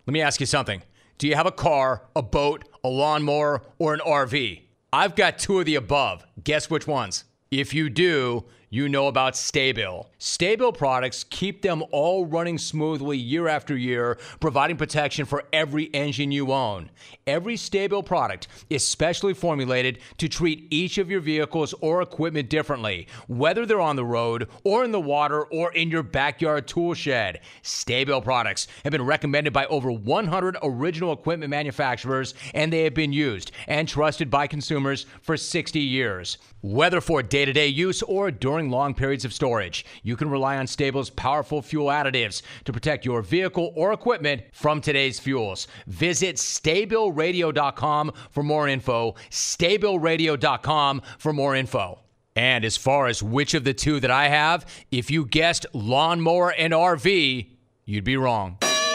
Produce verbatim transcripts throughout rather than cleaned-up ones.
Let me ask you something. Do you have a car, a boat, a lawnmower, or an R V? I've got two of the above. Guess which ones? If you do, you know about Staybill. Staybill products keep them all running smoothly year after year, providing protection for every engine you own. Every Staybill product is specially formulated to treat each of your vehicles or equipment differently, whether they're on the road or in the water or in your backyard tool shed. Staybill products have been recommended by over one hundred original equipment manufacturers, and they have been used and trusted by consumers for sixty years. Whether for day-to-day use or during long periods of storage, you can rely on Staybill's powerful fuel additives to protect your vehicle or equipment from today's fuels. Visit Staybill Radio dot com for more info. Staybill Radio dot com for more info. And as far as which of the two that I have, if you guessed lawnmower and R V, you'd be wrong.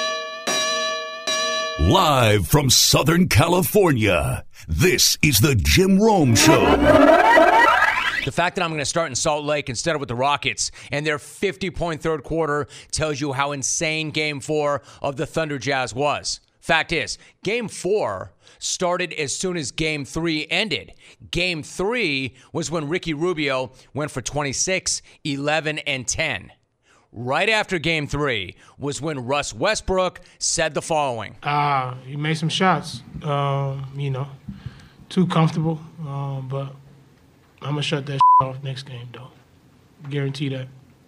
Live from Southern California, this is the Jim Rome Show. The fact that I'm going to start in Salt Lake instead of with the Rockets and their fifty-point third quarter tells you how insane Game four of the Thunder Jazz was. Fact is, Game four started as soon as Game three ended. Game three was when Ricky Rubio went for twenty-six, eleven, and ten. Right after Game three was when Russ Westbrook said the following. Uh, he made some shots, um, you know, too comfortable, um, but I'm going to shut that off next game, though. Guarantee that.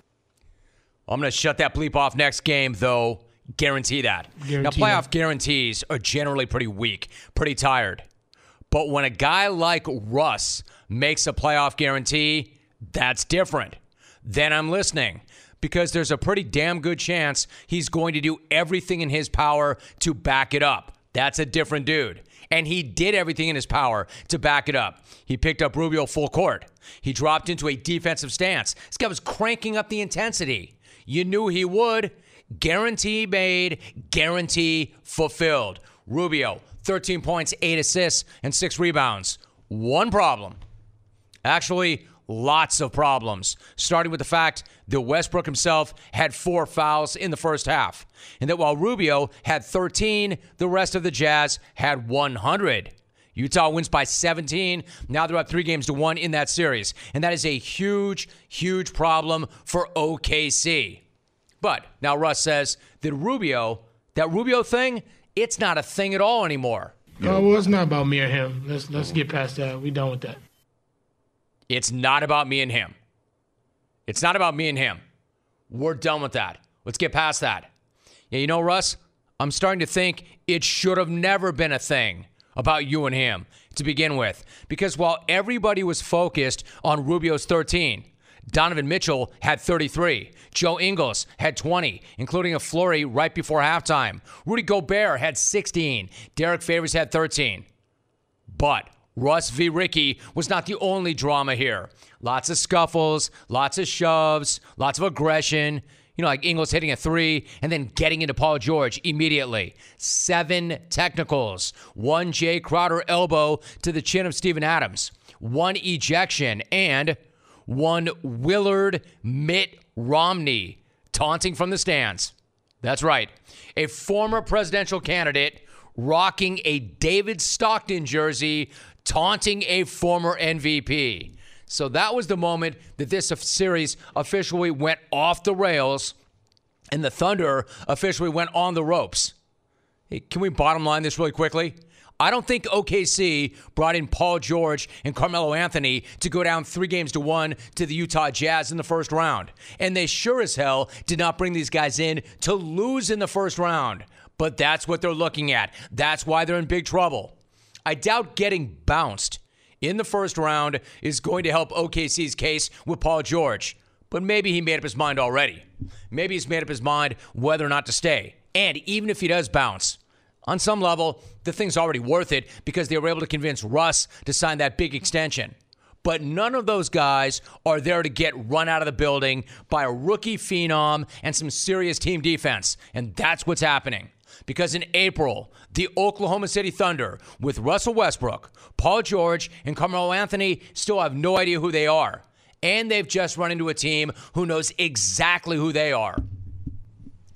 I'm going to shut that bleep off next game, though. Guarantee that. Guarantee now, playoff that. guarantees are generally pretty weak, pretty tired. But when a guy like Russ makes a playoff guarantee, that's different. Then I'm listening, because there's a pretty damn good chance he's going to do everything in his power to back it up. That's a different dude. And he did everything in his power to back it up. He picked up Rubio full court. He dropped into a defensive stance. This guy was cranking up the intensity. You knew he would. Guarantee made, guarantee fulfilled. Rubio, thirteen points, eight assists, and six rebounds. One problem. Actually, lots of problems, starting with the fact that Westbrook himself had four fouls in the first half, and that while Rubio had thirteen, the rest of the Jazz had one hundred. Utah wins by seventeen. Now they're up three games to one in that series, and that is a huge, huge problem for O K C. But now Russ says that Rubio, that Rubio thing, it's not a thing at all anymore. Oh, well, it's not about me or him. Let's let's get past that. We done with that. It's not about me and him. It's not about me and him. We're done with that. Let's get past that. Yeah, you know, Russ, I'm starting to think it should have never been a thing about you and him to begin with. Because while everybody was focused on Rubio's thirteen, Donovan Mitchell had thirty-three. Joe Ingles had twenty, including a flurry right before halftime. Rudy Gobert had sixteen. Derek Favors had thirteen. But Russ v. Ricky was not the only drama here. Lots of scuffles, lots of shoves, lots of aggression. You know, like Ingles hitting a three and then getting into Paul George immediately. Seven technicals. One Jay Crowder elbow to the chin of Steven Adams. One ejection and one Willard Mitt Romney taunting from the stands. That's right. A former presidential candidate rocking a David Stockton jersey, taunting a former M V P. So that was the moment that this series officially went off the rails and the Thunder officially went on the ropes. Hey, can we bottom line this really quickly? I don't think O K C brought in Paul George and Carmelo Anthony to go down three games to one to the Utah Jazz in the first round. And they sure as hell did not bring these guys in to lose in the first round. But that's what they're looking at. That's why they're in big trouble. I doubt getting bounced in the first round is going to help O K C's case with Paul George. But maybe he made up his mind already. Maybe he's made up his mind whether or not to stay. And even if he does bounce, on some level, the thing's already worth it because they were able to convince Russ to sign that big extension. But none of those guys are there to get run out of the building by a rookie phenom and some serious team defense. And that's what's happening. Because in April, the Oklahoma City Thunder, with Russell Westbrook, Paul George, and Carmelo Anthony, still have no idea who they are. And they've just run into a team who knows exactly who they are.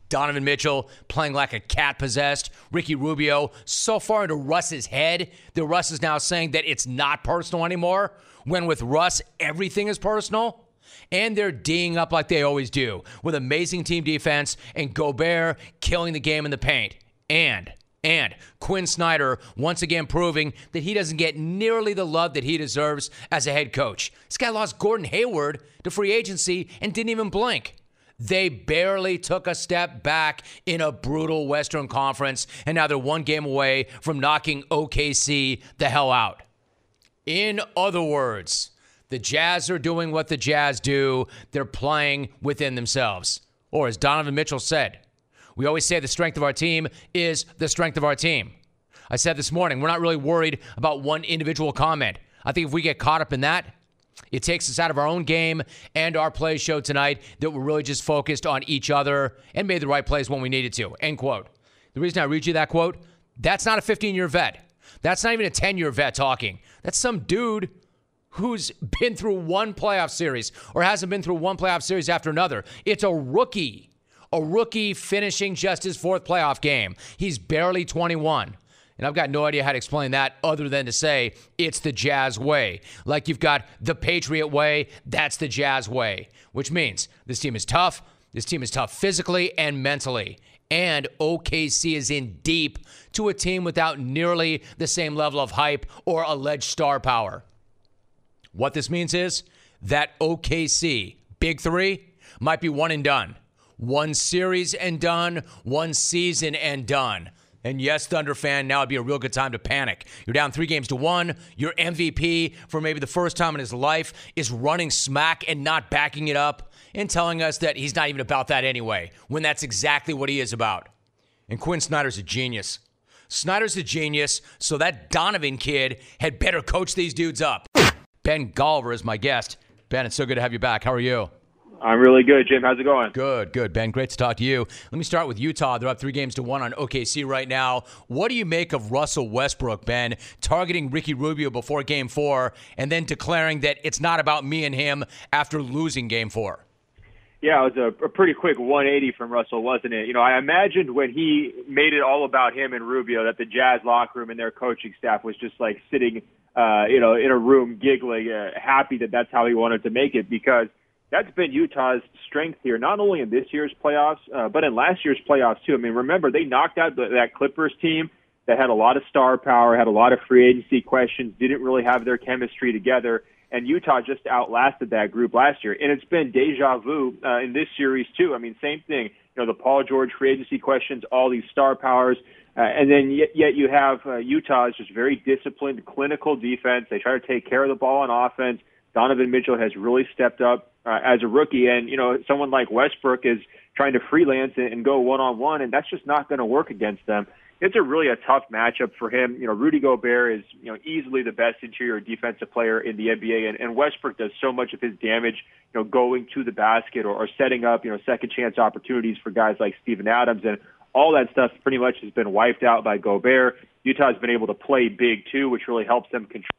Donovan Mitchell playing like a cat possessed. Ricky Rubio so far into Russ's head that Russ is now saying that it's not personal anymore, when with Russ, everything is personal. And they're D'ing up like they always do, with amazing team defense and Gobert killing the game in the paint. And, and Quinn Snyder once again proving that he doesn't get nearly the love that he deserves as a head coach. This guy lost Gordon Hayward to free agency and didn't even blink. They barely took a step back in a brutal Western Conference, and now they're one game away from knocking O K C the hell out. In other words, the Jazz are doing what the Jazz do. They're playing within themselves. Or as Donovan Mitchell said, we always say the strength of our team is the strength of our team. I said this morning, we're not really worried about one individual comment. I think if we get caught up in that, it takes us out of our own game and our play show tonight, that we're really just focused on each other and made the right plays when we needed to. End quote. The reason I read you that quote, that's not a fifteen-year vet. That's not even a ten-year vet talking. That's some dude who's been through one playoff series or hasn't been through one playoff series after another. It's a rookie. A rookie finishing just his fourth playoff game. He's barely twenty-one. And I've got no idea how to explain that other than to say it's the Jazz way. Like you've got the Patriot way, that's the Jazz way. Which means this team is tough. This team is tough physically and mentally. And O K C is in deep to a team without nearly the same level of hype or alleged star power. What this means is that O K C, Big Three, might be one and done. One series and done, one season and done. And yes, Thunder fan, now would be a real good time to panic. You're down three games to one. Your M V P, for maybe the first time in his life, is running smack and not backing it up and telling us that he's not even about that anyway, when that's exactly what he is about. And Quinn Snyder's a genius. Snyder's a genius, so that Donovan kid had better coach these dudes up. Ben Golliver is my guest. Ben, it's so good to have you back. How are you? I'm really good, Jim. How's it going? Good, good, Ben. Great to talk to you. Let me start with Utah. They're up three games to one on O K C right now. What do you make of Russell Westbrook, Ben, targeting Ricky Rubio before game four and then declaring that it's not about me and him after losing game four? Yeah, it was a, a pretty quick one eighty from Russell, wasn't it? You know, I imagined when he made it all about him and Rubio that the Jazz locker room and their coaching staff was just like sitting, uh, you know, in a room giggling, uh, happy that that's how he wanted to make it, because that's been Utah's strength here, not only in this year's playoffs, uh, but in last year's playoffs, too. I mean, remember, they knocked out the, that Clippers team that had a lot of star power, had a lot of free agency questions, didn't really have their chemistry together, and Utah just outlasted that group last year. And it's been deja vu uh, in this series, too. I mean, same thing. You know, the Paul George free agency questions, all these star powers, uh, and then yet, yet you have uh, Utah's just very disciplined, clinical defense. They try to take care of the ball on offense. Donovan Mitchell has really stepped up uh, as a rookie, and you know, someone like Westbrook is trying to freelance and, and go one-on-one, and that's just not going to work against them. It's a really a tough matchup for him. You know, Rudy Gobert is, you know, easily the best interior defensive player in the N B A, and, and Westbrook does so much of his damage, you know, going to the basket or, or setting up, you know, second chance opportunities for guys like Steven Adams, and all that stuff pretty much has been wiped out by Gobert. Utah's been able to play big too, which really helps them control.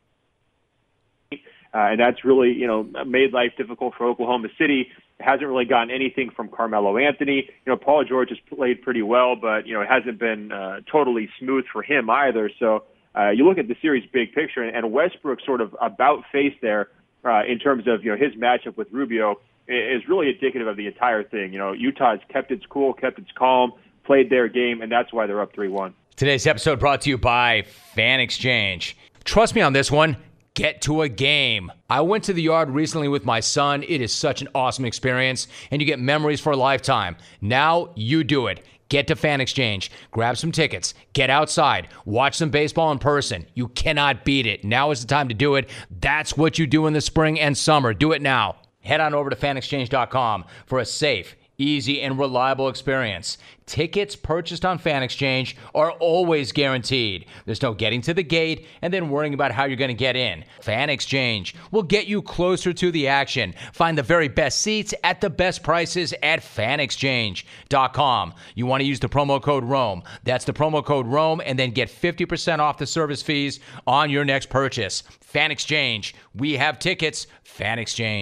Uh, and that's really, you know, made life difficult for Oklahoma City. It hasn't really gotten anything from Carmelo Anthony. You know, Paul George has played pretty well, but, you know, it hasn't been uh, totally smooth for him either. So uh, you look at the series big picture, and Westbrook sort of about face there uh, in terms of, you know, his matchup with Rubio is really indicative of the entire thing. You know, Utah has kept its cool, kept its calm, played their game, and that's why they're up three one. Today's episode brought to you by Fan Exchange. Trust me on this one. Get to a game. I went to the Yard recently with my son. It is such an awesome experience, and you get memories for a lifetime. Now you do it. Get to Fan Exchange. Grab some tickets. Get outside. Watch some baseball in person. You cannot beat it. Now is the time to do it. That's what you do in the spring and summer. Do it now. Head on over to fan exchange dot com for a safe, easy, and reliable experience. Tickets purchased on Fan Exchange are always guaranteed. There's no getting to the gate and then worrying about how you're going to get in. Fan Exchange will get you closer to the action. Find the very best seats at the best prices at fan exchange dot com. You want to use the promo code ROME. That's the promo code ROME, and then get fifty percent off the service fees on your next purchase. Fan Exchange. We have tickets. Fan Exchange.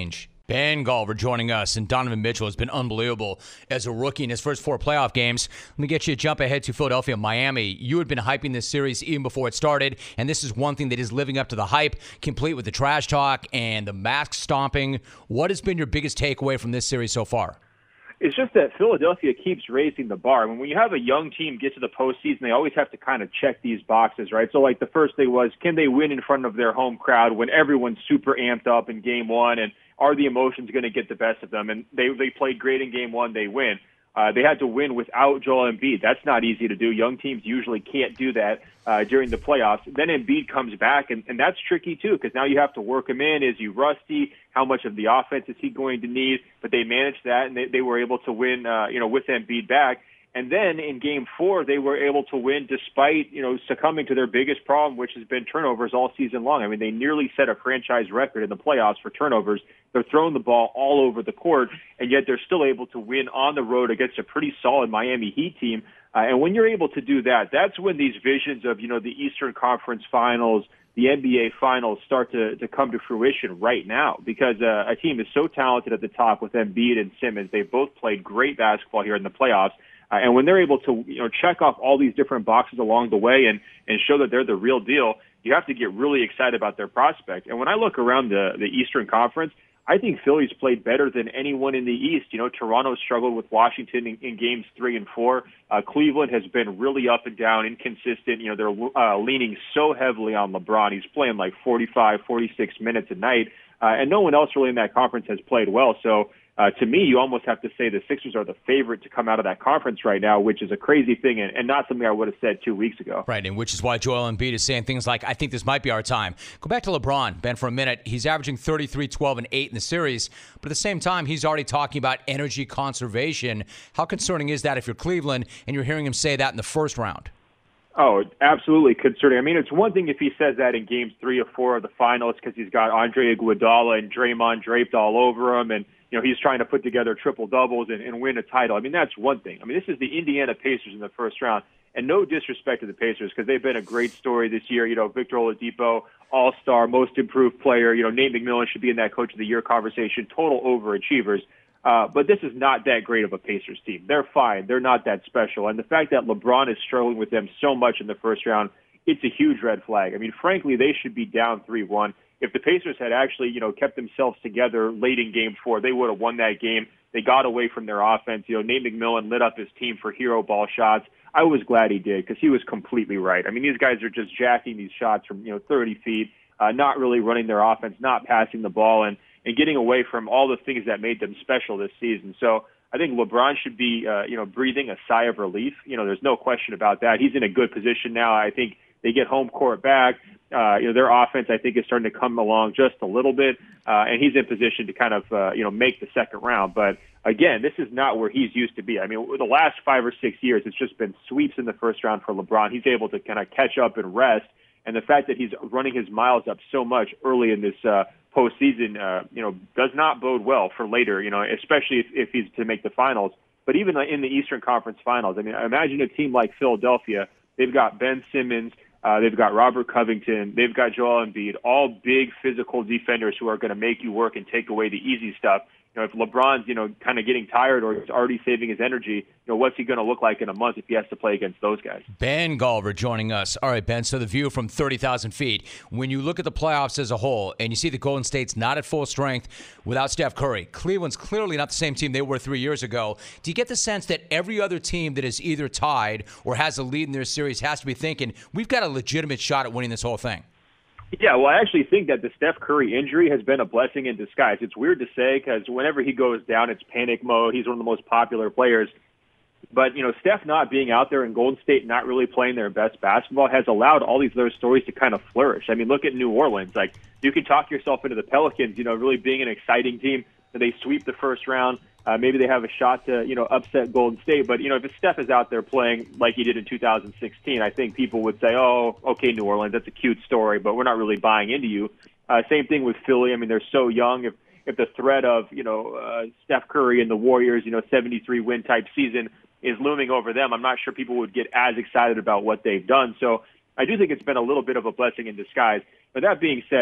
Ben Golliver joining us, and Donovan Mitchell has been unbelievable as a rookie in his first four playoff games. Let me get you a jump ahead to Philadelphia, Miami. You had been hyping this series even before it started, and this is one thing that is living up to the hype, complete with the trash talk and the mask stomping. What has been your biggest takeaway from this series so far? It's just that Philadelphia keeps raising the bar. I mean, when you have a young team get to the postseason, they always have to kind of check these boxes, right? So, like, the first thing was, can they win in front of their home crowd when everyone's super amped up in game one, and are the emotions going to get the best of them? And they they played great in game one. They win. Uh, they had to win without Joel Embiid. That's not easy to do. Young teams usually can't do that uh, during the playoffs. Then Embiid comes back, and, and that's tricky too, because now you have to work him in. Is he rusty? How much of the offense is he going to need? But they managed that, and they, they were able to win, uh, you know, with Embiid back. And then in game four, they were able to win despite, you know, succumbing to their biggest problem, which has been turnovers all season long. I mean, they nearly set a franchise record in the playoffs for turnovers. They're throwing the ball all over the court, and yet they're still able to win on the road against a pretty solid Miami Heat team. Uh, and when you're able to do that, that's when these visions of, you know, the Eastern Conference Finals, the N B A Finals start to, to come to fruition right now, because uh, a team is so talented at the top with Embiid and Simmons. They've both played great basketball here in the playoffs. Uh, and when they're able to, you know, check off all these different boxes along the way and, and show that they're the real deal, you have to get really excited about their prospect. And when I look around the, the Eastern Conference, I think Philly's played better than anyone in the East. You know, Toronto struggled with Washington in, in games three and four. Uh, Cleveland has been really up and down, inconsistent. You know, they're uh, leaning so heavily on LeBron. He's playing like forty-five, forty-six minutes a night. Uh, and no one else really in that conference has played well. So, Uh, to me, you almost have to say the Sixers are the favorite to come out of that conference right now, which is a crazy thing and, and not something I would have said two weeks ago. Right, and which is why Joel Embiid is saying things like, I think this might be our time. Go back to LeBron, Ben, for a minute. He's averaging thirty-three, twelve, and eight in the series, but at the same time, he's already talking about energy conservation. How concerning is that if you're Cleveland and you're hearing him say that in the first round? Oh, absolutely concerning. I mean, it's one thing if he says that in games three or four of the finals because he's got Andre Iguodala and Draymond draped all over him, and you know he's trying to put together triple doubles and, and win a title. I mean, that's one thing. I mean, this is the Indiana Pacers in the first round, and no disrespect to the Pacers because they've been a great story this year. You know, Victor Oladipo, All-Star, Most Improved Player. You know, Nate McMillan should be in that Coach of the Year conversation. Total overachievers. Uh, but this is not that great of a Pacers team. They're fine. They're not that special. And the fact that LeBron is struggling with them so much in the first round, it's a huge red flag. I mean, frankly, they should be down three one. If the Pacers had actually, you know, kept themselves together late in game four, they would have won that game. They got away from their offense. You know, Nate McMillan lit up his team for hero ball shots. I was glad he did because he was completely right. I mean, these guys are just jacking these shots from, you know, thirty feet, uh, not really running their offense, not passing the ball, and and getting away from all the things that made them special this season. So I think LeBron should be, uh, you know, breathing a sigh of relief. You know, there's no question about that. He's in a good position now. I think they get home court back. Uh, you know, their offense, I think, is starting to come along just a little bit, uh, and he's in position to kind of, uh, you know, make the second round. But again, this is not where he's used to be. I mean, the last five or six years, it's just been sweeps in the first round for LeBron. He's able to kind of catch up and rest. And the fact that he's running his miles up so much early in this uh, postseason, uh, you know, does not bode well for later, you know, especially if, if he's to make the finals. But even in the Eastern Conference Finals, I mean, imagine a team like Philadelphia. They've got Ben Simmons. Uh, they've got Robert Covington. They've got Joel Embiid, all big physical defenders who are going to make you work and take away the easy stuff. You know, if LeBron's, you know, kind of getting tired or he's already saving his energy, you know, what's he going to look like in a month if he has to play against those guys? Ben Golliver joining us. All right, Ben, so the view from thirty thousand feet. When you look at the playoffs as a whole and you see the Golden State's not at full strength without Steph Curry, Cleveland's clearly not the same team they were three years ago. Do you get the sense that every other team that is either tied or has a lead in their series has to be thinking, we've got a legitimate shot at winning this whole thing? Yeah, well, I actually think that the Steph Curry injury has been a blessing in disguise. It's weird to say because whenever he goes down, it's panic mode. He's one of the most popular players. But, you know, Steph not being out there and Golden State not really playing their best basketball has allowed all these other stories to kind of flourish. I mean, look at New Orleans. Like, you can talk yourself into the Pelicans, you know, really being an exciting team. They sweep the first round. Uh, maybe they have a shot to, you know, upset Golden State. But, you know, if Steph is out there playing like he did in two thousand sixteen, I think people would say, oh, okay, New Orleans, that's a cute story, but we're not really buying into you. Uh, same thing with Philly. I mean, they're so young. If if the threat of, you know, uh, Steph Curry and the Warriors, you know, seventy-three win type season is looming over them, I'm not sure people would get as excited about what they've done. So I do think it's been a little bit of a blessing in disguise. But that being said,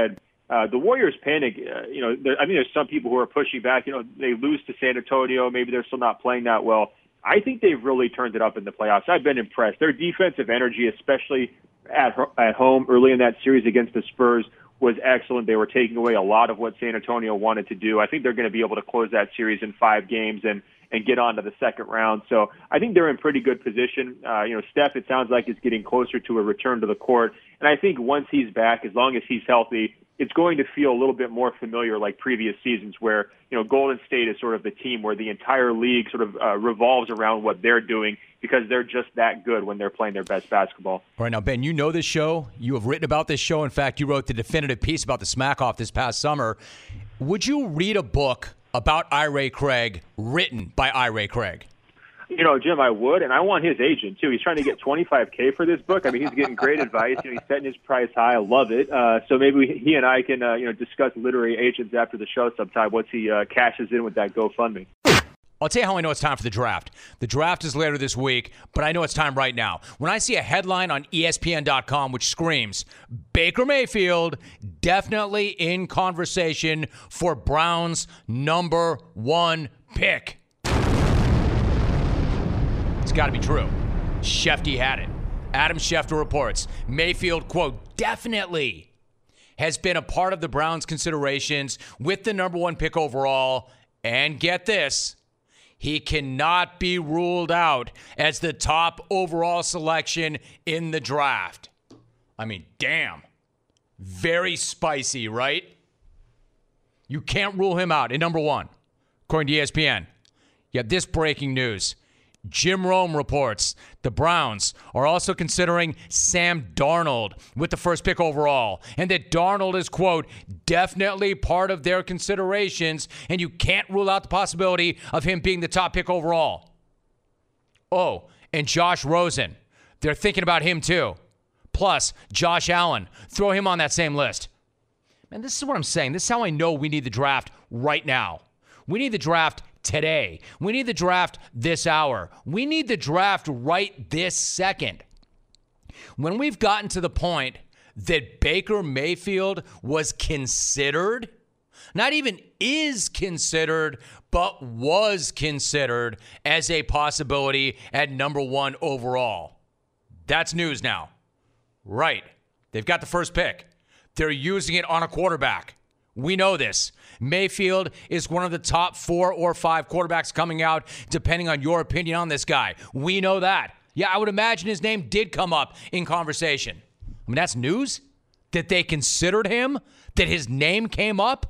Uh, the Warriors panic, uh, you know, there, I think there's some people who are pushing back. You know, they lose to San Antonio. Maybe they're still not playing that well. I think they've really turned it up in the playoffs. I've been impressed. Their defensive energy, especially at at home early in that series against the Spurs, was excellent. They were taking away a lot of what San Antonio wanted to do. I think they're going to be able to close that series in five games and and get on to the second round. So I think they're in pretty good position. Uh, you know, Steph, it sounds like, is getting closer to a return to the court. And I think once he's back, as long as he's healthy, it's going to feel a little bit more familiar like previous seasons where, you know, Golden State is sort of the team where the entire league sort of uh, revolves around what they're doing because they're just that good when they're playing their best basketball. All right, now, Ben, you know this show. You have written about this show. In fact, you wrote the definitive piece about the Smack-Off this past summer. Would you read a book about Ira Craig written by Ira Craig? You know, Jim, I would, and I want his agent, too. He's trying to get twenty-five K for this book. I mean, he's getting great advice. You know, he's setting his price high. I love it. Uh, so maybe we, he and I can, uh, you know, discuss literary agents after the show sometime once he uh, cashes in with that GoFundMe. I'll tell you how I know it's time for the draft. The draft is later this week, but I know it's time right now. When I see a headline on E S P N dot com which screams, Baker Mayfield definitely in conversation for Browns' number one pick. It's got to be true. Shefty had it. Adam Schefter reports, Mayfield, quote, definitely has been a part of the Browns' considerations with the number one pick overall. And get this, he cannot be ruled out as the top overall selection in the draft. I mean, damn. Very spicy, right? You can't rule him out at number one, according to E S P N. You have this breaking news. Jim Rome reports the Browns are also considering Sam Darnold with the first pick overall, and that Darnold is, quote, definitely part of their considerations, and you can't rule out the possibility of him being the top pick overall. Oh, and Josh Rosen. They're thinking about him too. Plus, Josh Allen. Throw him on that same list. Man, this is what I'm saying. This is how I know we need the draft right now. We need the draft today. We need the draft this hour. We need the draft right this second. When we've gotten to the point that Baker Mayfield was considered, not even is considered, but was considered as a possibility at number one overall. That's news now. Right. They've got the first pick. They're using it on a quarterback. We know this. Mayfield is one of the top four or five quarterbacks coming out, depending on your opinion on this guy. We know that. Yeah, I would imagine his name did come up in conversation. I mean, that's news? That they considered him? That his name came up?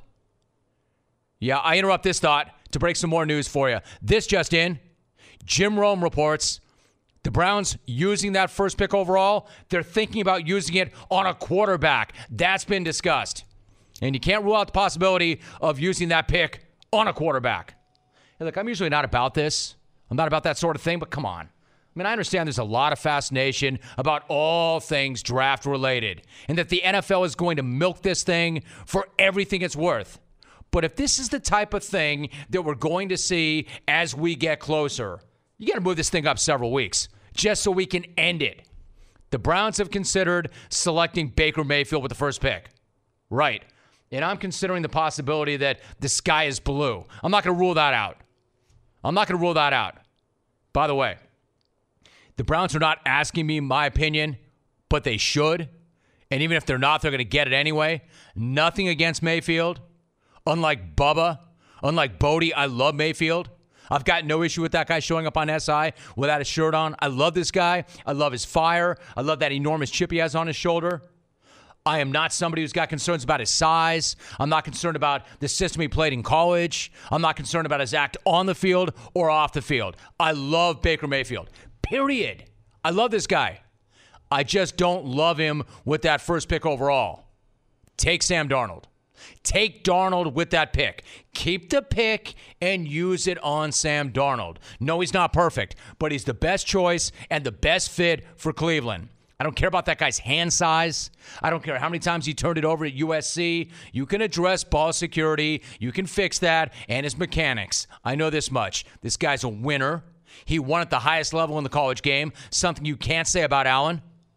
Yeah, I interrupt this thought to break some more news for you. This just in. Jim Rome reports the Browns using that first pick overall, they're thinking about using it on a quarterback. That's been discussed. And you can't rule out the possibility of using that pick on a quarterback. Hey, look, I'm usually not about this. I'm not about that sort of thing, but come on. I mean, I understand there's a lot of fascination about all things draft related and that the N F L is going to milk this thing for everything it's worth. But if this is the type of thing that we're going to see as we get closer, you got to move this thing up several weeks just so we can end it. The Browns have considered selecting Baker Mayfield with the first pick. Right. And I'm considering the possibility that the sky is blue. I'm not going to rule that out. I'm not going to rule that out. By the way, the Browns are not asking me my opinion, but they should. And even if they're not, they're going to get it anyway. Nothing against Mayfield. Unlike Bubba, unlike Bodie, I love Mayfield. I've got no issue with that guy showing up on S I without a shirt on. I love this guy. I love his fire. I love that enormous chip he has on his shoulder. I am not somebody who's got concerns about his size. I'm not concerned about the system he played in college. I'm not concerned about his act on the field or off the field. I love Baker Mayfield. Period. I love this guy. I just don't love him with that first pick overall. Take Sam Darnold. Take Darnold with that pick. Keep the pick and use it on Sam Darnold. No, he's not perfect, but he's the best choice and the best fit for Cleveland. I don't care about that guy's hand size. I don't care how many times he turned it over at U S C. You can address ball security. You can fix that and his mechanics. I know this much. This guy's a winner. He won at the highest level in the college game, something you can't say about Allen.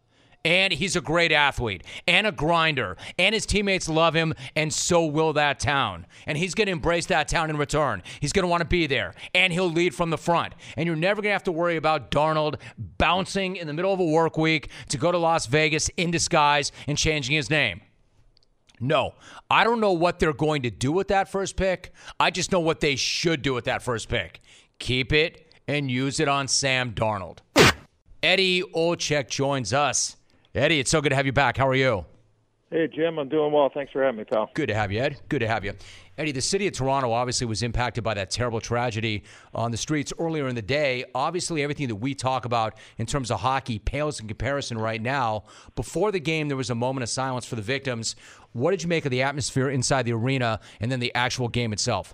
And he's a great athlete and a grinder. And his teammates love him, and so will that town. And he's going to embrace that town in return. He's going to want to be there. And he'll lead from the front. And you're never going to have to worry about Darnold bouncing in the middle of a work week to go to Las Vegas in disguise and changing his name. No, I don't know what they're going to do with that first pick. I just know what they should do with that first pick. Keep it and use it on Sam Darnold. Eddie Olczyk joins us. Eddie, it's so good to have you back. How are you? Hey, Jim, I'm doing well. Thanks for having me, pal. Good to have you, Ed. Good to have you. Eddie, the city of Toronto obviously was impacted by that terrible tragedy on the streets earlier in the day. Obviously, everything that we talk about in terms of hockey pales in comparison right now. Before the game, there was a moment of silence for the victims. What did you make of the atmosphere inside the arena and then the actual game itself?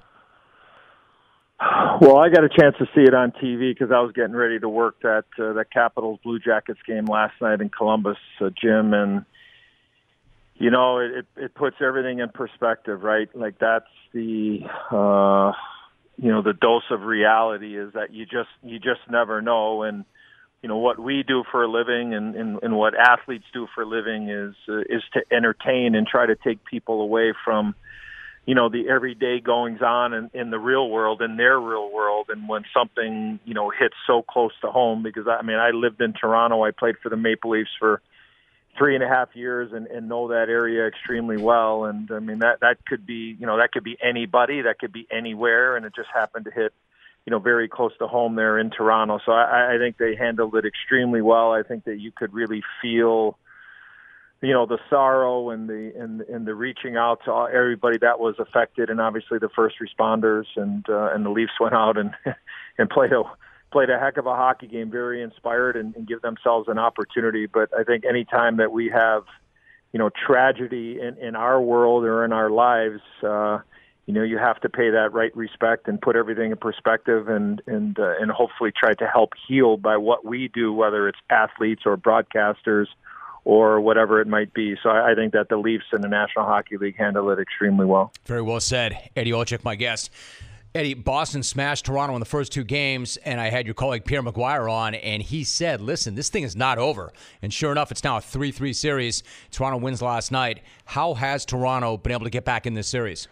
Well, I got a chance to see it on T V because I was getting ready to work that uh, that Capitals Blue Jackets game last night in Columbus, uh, Jim, and you know it, it puts everything in perspective, right? Like that's the uh, you know the dose of reality is that you just you just never know, and you know what we do for a living and, and, and what athletes do for a living is uh, is to entertain and try to take people away from you know, the everyday goings on in, in the real world, in their real world. And when something, you know, hits so close to home, because I mean, I lived in Toronto, I played for the Maple Leafs for three and a half years and, and know that area extremely well. And I mean, that, that could be, you know, that could be anybody, that could be anywhere. And it just happened to hit, you know, very close to home there in Toronto. So I, I think they handled it extremely well. I think that you could really feel, you know, the sorrow and the and, and the reaching out to all, everybody that was affected, and obviously the first responders. And uh, and the Leafs went out and and played a played a heck of a hockey game, very inspired, and, and give themselves an opportunity. But I think any time that we have, you know, tragedy in, in our world or in our lives, uh, you know, you have to pay that right respect and put everything in perspective, and and uh, and hopefully try to help heal by what we do, whether it's athletes or broadcasters or whatever it might be. So I think that the Leafs and the National Hockey League handle it extremely well. Very well said. Eddie Olczyk, my guest. Eddie, Boston smashed Toronto in the first two games, and I had your colleague Pierre Maguire on, and he said, listen, this thing is not over. And sure enough, it's now a three three series. Toronto wins last night. How has Toronto been able to get back in this series?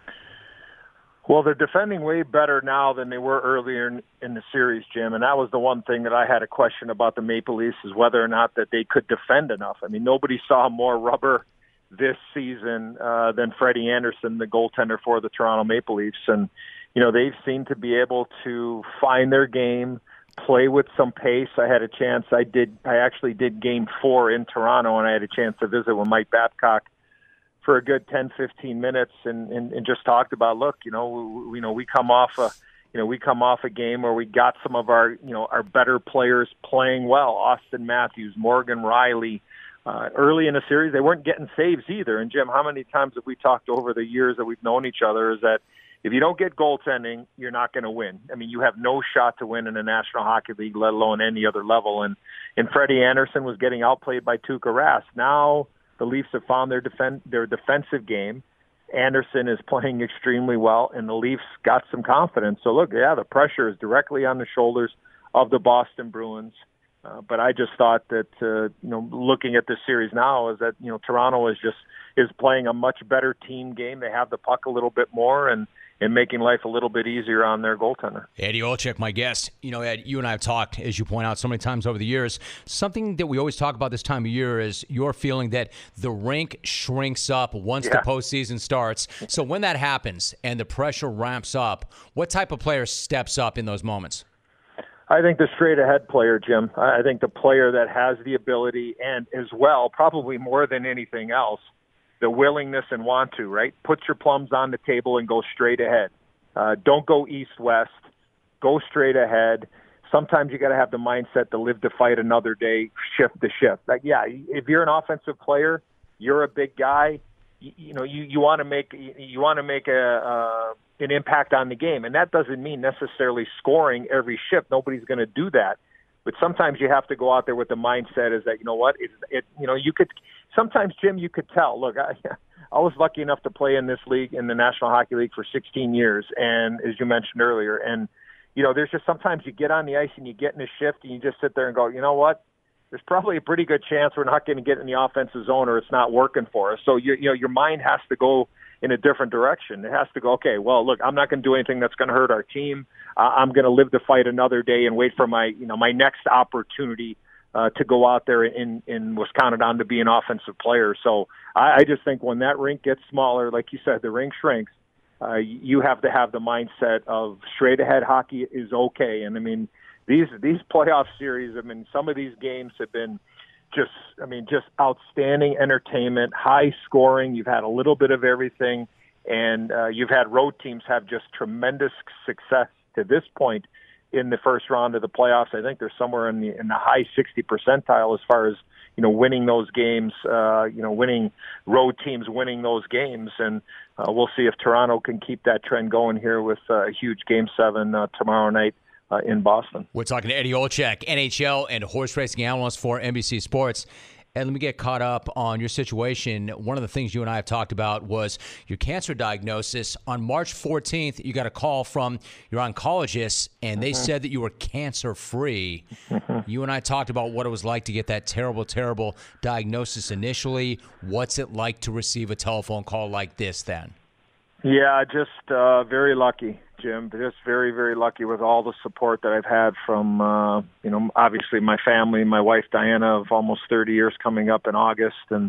Well, they're defending way better now than they were earlier in, in the series, Jim. And that was the one thing that I had a question about the Maple Leafs, is whether or not that they could defend enough. I mean, nobody saw more rubber this season uh, than Freddie Anderson, the goaltender for the Toronto Maple Leafs. And, you know, they've seemed to be able to find their game, play with some pace. I had a chance. I did. I actually did game four in Toronto, and I had a chance to visit with Mike Babcock for a good ten, fifteen minutes and, and, and just talked about, look, you know, we, you know, we come off a, you know, we come off a game where we got some of our, you know, our better players playing well. Austin Matthews, Morgan Riley, uh, early in the series, they weren't getting saves either. And Jim, how many times have we talked over the years that we've known each other is that if you don't get goaltending, you're not going to win. I mean, you have no shot to win in the National Hockey League, let alone any other level. And, and Freddie Anderson was getting outplayed by Tuukka Rask. Now, the Leafs have found their defend, their defensive game. Anderson is playing extremely well, and the Leafs got some confidence. So, look, yeah, the pressure is directly on the shoulders of the Boston Bruins. Uh, but I just thought that, uh, you know, looking at this series now is that, you know, Toronto is just is playing a much better team game. They have the puck a little bit more, and and making life a little bit easier on their goaltender. Eddie Olczyk, my guest. You know, Ed, you and I have talked, as you point out, so many times over the years. Something that we always talk about this time of year is your feeling that the rink shrinks up once yeah. the postseason starts. So when that happens and the pressure ramps up, what type of player steps up in those moments? I think the straight-ahead player, Jim. I think the player that has the ability and as well, probably more than anything else, the willingness and want to, right? Put your plums on the table and go straight ahead. Uh, don't go east-west. Go straight ahead. Sometimes you got to have the mindset to live to fight another day, shift to shift. Like, yeah, if you're an offensive player, you're a big guy. You, you know, you, you want to make you want to make a uh, an impact on the game, and that doesn't mean necessarily scoring every shift. Nobody's going to do that. But sometimes you have to go out there with the mindset is that, you know what, it, it you know, you could sometimes, Jim, you could tell. Look, I, I was lucky enough to play in this league, in the National Hockey League, for sixteen years, and as you mentioned earlier, and you know, there's just sometimes you get on the ice and you get in a shift and you just sit there and go, you know what, there's probably a pretty good chance we're not going to get in the offensive zone or it's not working for us. So, you, you know, your mind has to go in a different direction. It has to go, okay, well, look, I'm not going to do anything that's going to hurt our team. Uh, I'm going to live to fight another day and wait for my, you know, my next opportunity uh, to go out there and, and was counted on to be an offensive player. So I, I just think when that rink gets smaller, like you said, the rink shrinks, uh, you have to have the mindset of straight ahead hockey is okay. And I mean, these, these playoff series, I mean, some of these games have been just, I mean, just outstanding entertainment, high scoring. You've had a little bit of everything, and uh, you've had road teams have just tremendous success to this point in the first round of the playoffs. I think they're somewhere in the in the high sixty percentile as far as, you know, winning those games, uh, you know, winning road teams, winning those games. And uh, we'll see if Toronto can keep that trend going here with uh, a huge game seven uh, tomorrow night Uh, in Boston. We're talking to Eddie Olczyk, N H L and horse racing analyst for N B C Sports. And let me get caught up on your situation. One of the things you and I have talked about was your cancer diagnosis. On March fourteenth, you got a call from your oncologist, and they mm-hmm. said that you were cancer-free. Mm-hmm. You and I talked about what it was like to get that terrible, terrible diagnosis initially. What's it like to receive a telephone call like this then? Yeah, just uh, very lucky, Jim. Just very, very lucky with all the support that I've had from, uh, you know, obviously my family, my wife Diana of almost thirty years coming up in August, and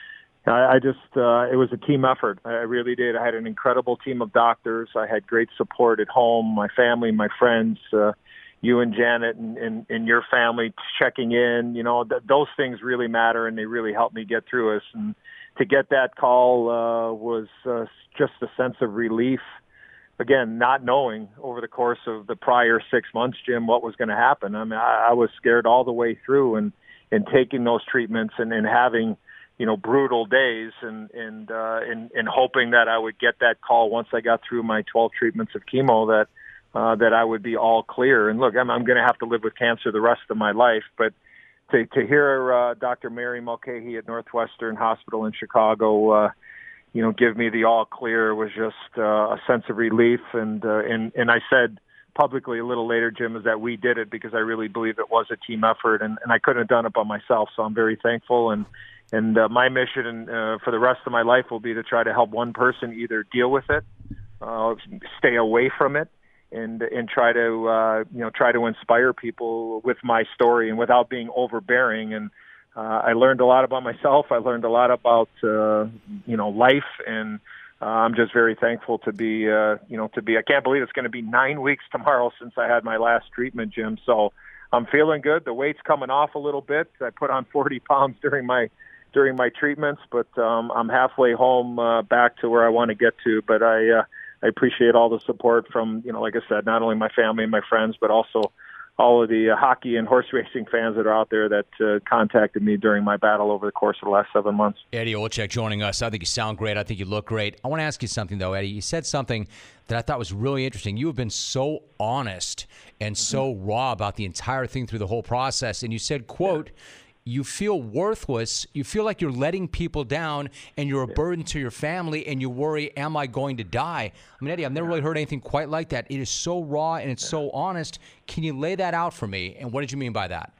I, I just uh, it was a team effort. I really did. I had an incredible team of doctors. I had great support at home, my family, my friends, uh, you and Janet, and, and, and your family checking in. You know, th- those things really matter, and they really helped me get through us. And to get that call uh, was uh, just a sense of relief. Again, not knowing over the course of the prior six months, Jim, what was going to happen. I mean, I, I was scared all the way through, and, and taking those treatments and, and having, you know, brutal days, and and, uh, and and hoping that I would get that call once I got through my twelve treatments of chemo, that uh, that I would be all clear. And look, I'm, I'm going to have to live with cancer the rest of my life, but to to hear uh, Doctor Mary Mulcahy at Northwestern Hospital in Chicago, uh, you know, give me the all clear was just uh, a sense of relief. And uh, and and I said publicly a little later, Jim, is that we did it because I really believe it was a team effort, and, and I couldn't have done it by myself. So I'm very thankful. And and uh, my mission uh, for the rest of my life will be to try to help one person either deal with it, uh, stay away from it, and and try to uh, you know try to inspire people with my story and without being overbearing. And uh, I learned a lot about myself. I learned a lot about uh, you know life, and uh, I'm just very thankful to be uh, you know to be. I can't believe it's going to be nine weeks tomorrow since I had my last treatment, Jim. So I'm feeling good. The weight's coming off a little bit. I put on forty pounds during my during my treatments, but um, I'm halfway home uh, back to where I want to get to. But I. Uh, I appreciate all the support from, you know, like I said, not only my family and my friends, but also all of the uh, hockey and horse racing fans that are out there that uh, contacted me during my battle over the course of the last seven months. Eddie Olczyk joining us. I think you sound great. I think you look great. I want to ask you something, though, Eddie. You said something that I thought was really interesting. You have been so honest and so mm-hmm. raw about the entire thing through the whole process. And you said, quote, you feel worthless, you feel like you're letting people down, and you're a burden to your family, and you worry, am I going to die? I mean, Eddie, I've never really heard anything quite like that. It is so raw and it's so honest. Can you lay that out for me? And what did you mean by that?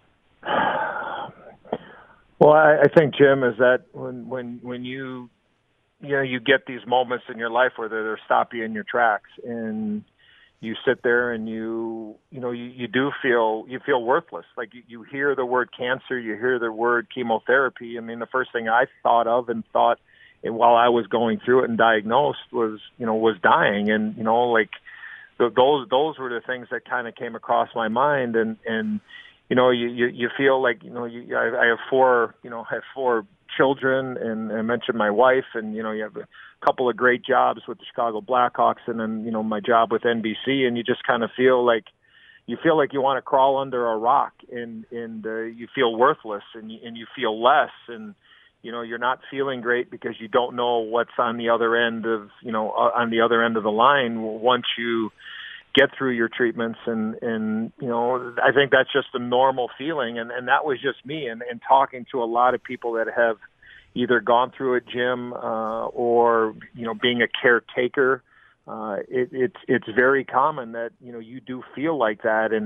Well, I, I think, Jim, is that when when when you you know you get these moments in your life where they stop you in your tracks, and you sit there and you, you know, you, you do feel, you feel worthless. Like you, you hear the word cancer, you hear the word chemotherapy. I mean, the first thing I thought of and thought and while I was going through it and diagnosed was, you know, was dying. And, you know, like the, those, those were the things that kind of came across my mind. And, and, you know, you, you, you feel like, you know, you, I, I have four, you know, I have four children, and I mentioned my wife, and, you know, you have a couple of great jobs with the Chicago Blackhawks, and then, you know, my job with N B C, and you just kind of feel like, you feel like you want to crawl under a rock, and, and uh, you feel worthless, and you, and you feel less, and, you know, you're not feeling great because you don't know what's on the other end of, you know, uh, on the other end of the line once you get through your treatments. And, and, you know, I think that's just a normal feeling. And, and that was just me. And, and talking to a lot of people that have either gone through it, Jim, uh, or, you know, being a caretaker, uh, it, it's, it's very common that, you know, you do feel like that. And,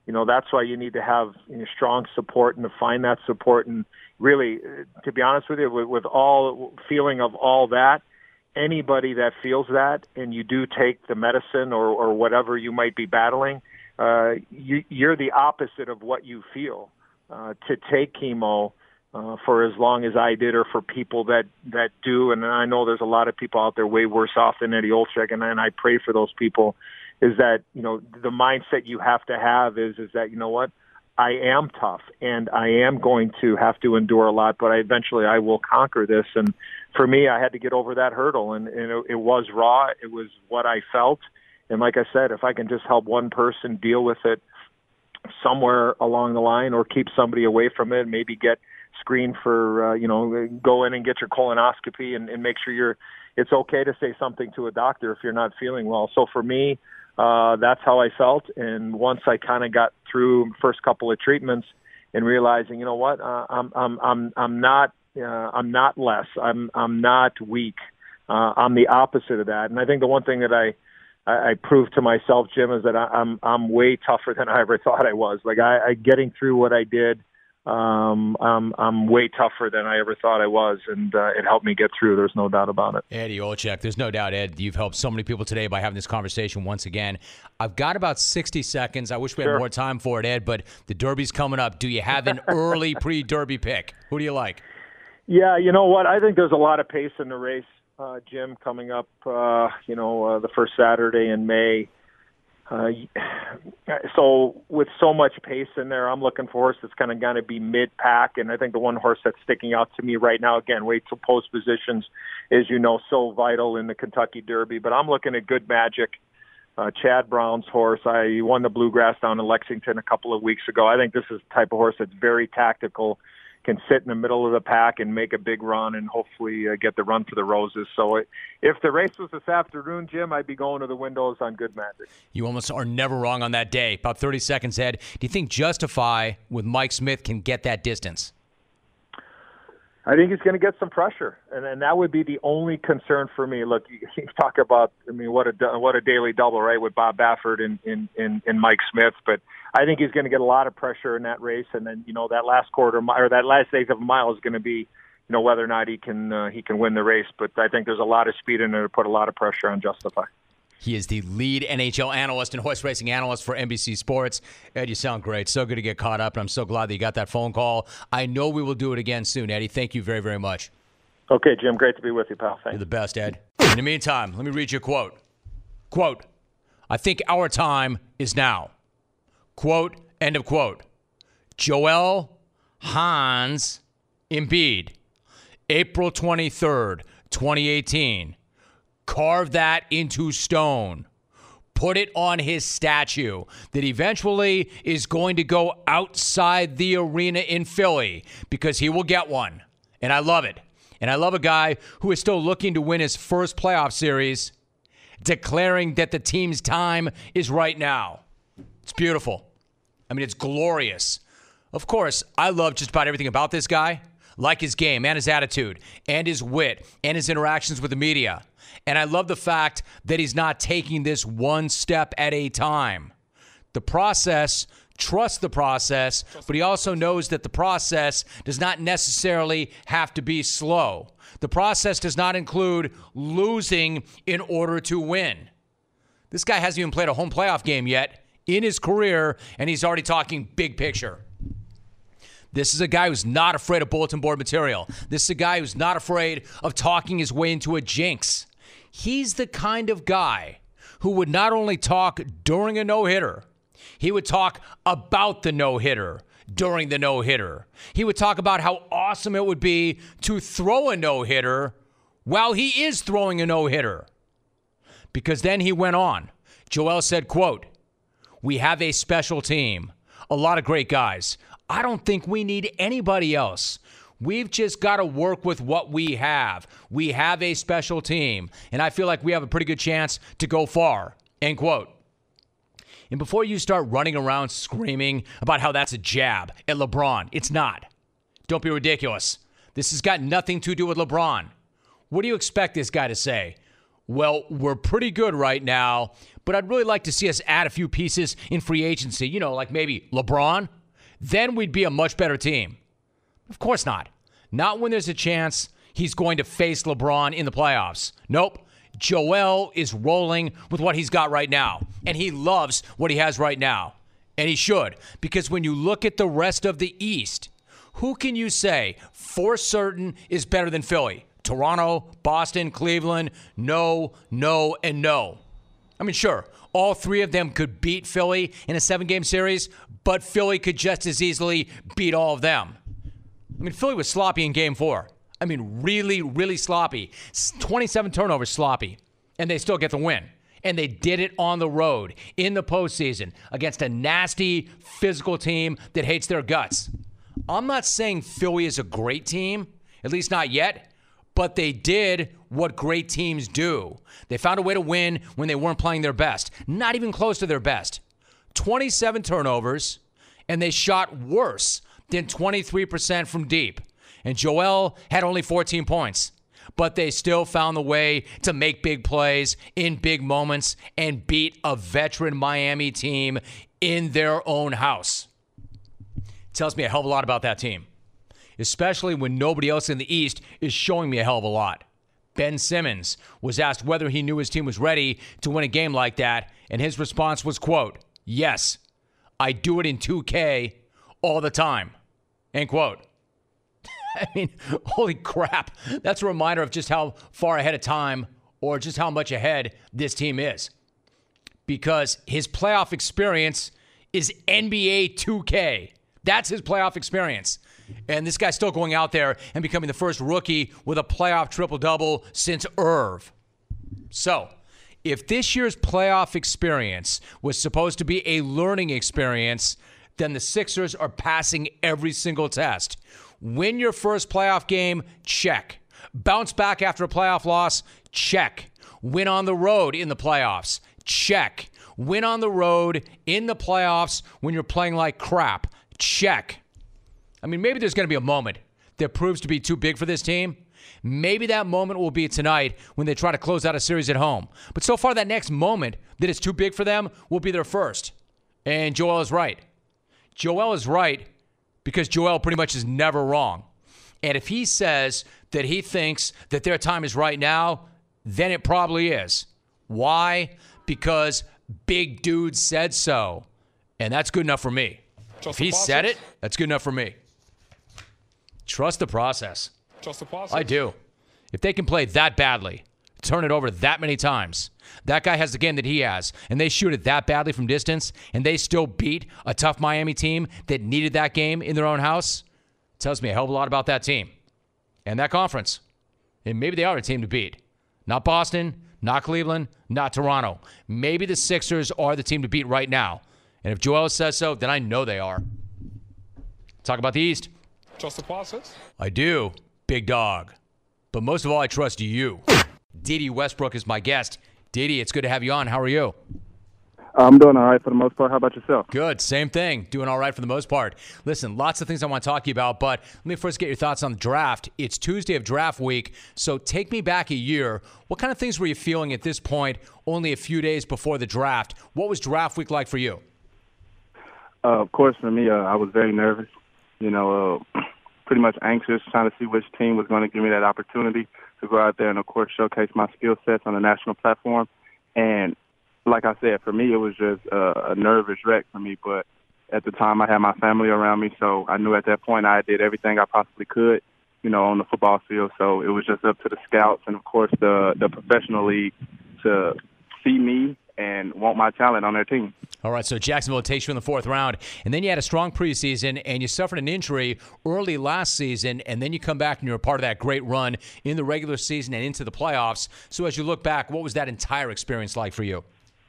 you know, that's why you need to have you know, strong support and to find that support. And really, to be honest with you, with, with all feeling of all that, anybody that feels that and you do take the medicine or, or whatever you might be battling, uh, you, you're the opposite of what you feel. Uh, to take chemo uh, for as long as I did, or for people that, that do, and I know there's a lot of people out there way worse off than Eddie Olczyk, and, and I pray for those people, is that, you know, the mindset you have to have is, is that, you know what, I am tough and I am going to have to endure a lot, but I eventually I will conquer this. And for me, I had to get over that hurdle, and, and it, it was raw. It was what I felt. And like I said, if I can just help one person deal with it somewhere along the line, or keep somebody away from it, maybe get screened for, uh, you know, go in and get your colonoscopy and, and make sure you're, it's okay to say something to a doctor if you're not feeling well. So for me, uh, that's how I felt. And once I kind of got through first couple of treatments and realizing, you know what, uh, I'm, I'm, I'm, I'm not, uh, I'm not less, I'm, I'm not weak. Uh, I'm the opposite of that. And I think the one thing that I, I, I proved to myself, Jim, is that I, I'm, I'm way tougher than I ever thought I was. Like I, I getting through what I did, Um, I'm, I'm way tougher than I ever thought I was, and uh, it helped me get through. There's no doubt about it. Eddie Olczyk, there's no doubt, Ed, you've helped so many people today by having this conversation once again. I've got about sixty seconds. I wish we had Sure. more time for it, Ed, but the Derby's coming up. Do you have an early pre-Derby pick? Who do you like? Yeah, you know what? I think there's a lot of pace in the race, uh, Jim, coming up, uh, you know, uh, the first Saturday in May. Uh, so with so much pace in there, I'm looking for a horse that's kind of going to be mid-pack. And I think the one horse that's sticking out to me right now, again, weight to post positions, is, you know, so vital in the Kentucky Derby. But I'm looking at Good Magic, uh, Chad Brown's horse. I won the Bluegrass down in Lexington a couple of weeks ago. I think this is the type of horse that's very tactical, can sit in the middle of the pack and make a big run and hopefully uh, get the run for the roses. So it, if the race was this afternoon, Jim, I'd be going to the windows on Good Magic. You almost are never wrong on that day. About thirty seconds, Ed. Do you think Justify with Mike Smith can get that distance? I think he's going to get some pressure, and, and that would be the only concern for me. Look, you, you talk about, I mean, what a what a daily double, right, with Bob Baffert and, and, and, and Mike Smith. But I think he's going to get a lot of pressure in that race, and then, you know, that last quarter or that last eighth of a mile is going to be, you know, whether or not he can uh, he can win the race. But I think there's a lot of speed in there to put a lot of pressure on Justify. He is the lead N H L analyst and horse racing analyst for N B C Sports. Ed, you sound great. So good to get caught up, and I'm so glad that you got that phone call. I know we will do it again soon, Eddie. Thank you very, very much. Okay, Jim. Great to be with you, pal. Thanks. You're the best, Ed. In the meantime, let me read you a quote. Quote, I think our time is now. Quote, end of quote. Joel Hans Embiid, April twenty-third, twenty eighteen. Carve that into stone. Put it on his statue that eventually is going to go outside the arena in Philly, because he will get one. And I love it. And I love a guy who is still looking to win his first playoff series, declaring that the team's time is right now. It's beautiful. I mean, it's glorious. Of course, I love just about everything about this guy, like his game and his attitude and his wit and his interactions with the media. And I love the fact that he's not taking this one step at a time. The process, trust the process, but he also knows that the process does not necessarily have to be slow. The process does not include losing in order to win. This guy hasn't even played a home playoff game yet in his career, and he's already talking big picture. This is a guy who's not afraid of bulletin board material. This is a guy who's not afraid of talking his way into a jinx. He's the kind of guy who would not only talk during a no-hitter, he would talk about the no-hitter during the no-hitter. He would talk about how awesome it would be to throw a no-hitter while he is throwing a no-hitter. Because then he went on. Joel said, quote, we have a special team, a lot of great guys. I don't think we need anybody else. We've just got to work with what we have. We have a special team, and I feel like we have a pretty good chance to go far, end quote. And before you start running around screaming about how that's a jab at LeBron, it's not. Don't be ridiculous. This has got nothing to do with LeBron. What do you expect this guy to say? Well, we're pretty good right now, but I'd really like to see us add a few pieces in free agency, you know, like maybe LeBron. Then we'd be a much better team. Of course not. Not when there's a chance he's going to face LeBron in the playoffs. Nope. Joel is rolling with what he's got right now, and he loves what he has right now. And he should, because when you look at the rest of the East, who can you say for certain is better than Philly? Toronto, Boston, Cleveland, no, no, and no. I mean, sure, all three of them could beat Philly in a seven-game series, but Philly could just as easily beat all of them. I mean, Philly was sloppy in game four. I mean, really, really sloppy. twenty-seven turnovers sloppy, and they still get the win. And they did it on the road in the postseason against a nasty, physical team that hates their guts. I'm not saying Philly is a great team, at least not yet, but they did what great teams do. They found a way to win when they weren't playing their best, not even close to their best. twenty-seven turnovers, and they shot worse than twenty-three percent from deep. And Joel had only fourteen points, but they still found the way to make big plays in big moments and beat a veteran Miami team in their own house. Tells me a hell of a lot about that team, especially when nobody else in the East is showing me a hell of a lot. Ben Simmons was asked whether he knew his team was ready to win a game like that, and his response was, quote, "Yes, I do it in two K all the time," end quote. I mean, holy crap. That's a reminder of just how far ahead of time or just how much ahead this team is. Because his playoff experience is N B A two K. That's his playoff experience. And this guy's still going out there and becoming the first rookie with a playoff triple-double since Irv. So, if this year's playoff experience was supposed to be a learning experience, then the Sixers are passing every single test. Win your first playoff game, check. Bounce back after a playoff loss, check. Win on the road in the playoffs, check. Win on the road in the playoffs when you're playing like crap, check. I mean, maybe there's going to be a moment that proves to be too big for this team. Maybe that moment will be tonight when they try to close out a series at home. But so far, that next moment that is too big for them will be their first. And Joel is right. Joel is right because Joel pretty much is never wrong. And if he says that he thinks that their time is right now, then it probably is. Why? Because big dude said so. And that's good enough for me. Trust if he said it, that's good enough for me. Trust the process. Trust the process? I do. If they can play that badly, turn it over that many times, that guy has the game that he has, and they shoot it that badly from distance, and they still beat a tough Miami team that needed that game in their own house, tells me a hell of a lot about that team and that conference. And maybe they are a team to beat. Not Boston, not Cleveland, not Toronto. Maybe the Sixers are the team to beat right now. And if Joel says so, then I know they are. Talk about the East. Trust the process? I do, big dog. But most of all, I trust you. Dede Westbrook is my guest. Dede, it's good to have you on. How are you? I'm doing all right for the most part. How about yourself? Good. Same thing. Doing all right for the most part. Listen, lots of things I want to talk to you about, but let me first get your thoughts on the draft. It's Tuesday of draft week, so take me back a year. What kind of things were you feeling at this point, only a few days before the draft? What was draft week like for you? Uh, of course, for me, uh, I was very nervous. You know, uh, pretty much anxious, trying to see which team was going to give me that opportunity to go out there and, of course, showcase my skill sets on a national platform. And like I said, for me, it was just a, a nervous wreck for me. But at the time, I had my family around me, so I knew at that point I did everything I possibly could, you know, on the football field. So it was just up to the scouts and, of course, the, the professional league to see me and want my talent on their team. All right, so Jacksonville takes you in the fourth round, and then you had a strong preseason, and you suffered an injury early last season, and then you come back and you're a part of that great run in the regular season and into the playoffs. So as you look back, what was that entire experience like for you?